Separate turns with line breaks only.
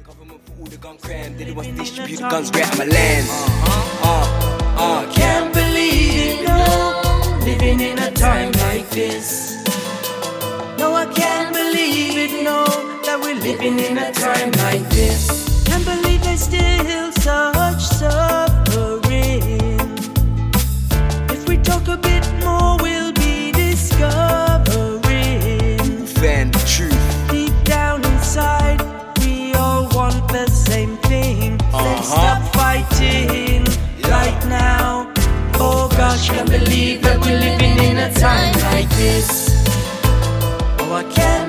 Government for all the gun crime, they want to distribute the guns right out my land. Can't believe it, no, living in a time like this. No, I can't believe it, no, that we're living in a time like this. Can't believe there's still such suffering. If we talk a bit more, we'll be discovering. Fan the truth. Deep down inside, we all want the same thing. Let's stop fighting right now. Oh gosh, can't believe that we're living in a time like this. Oh, I can't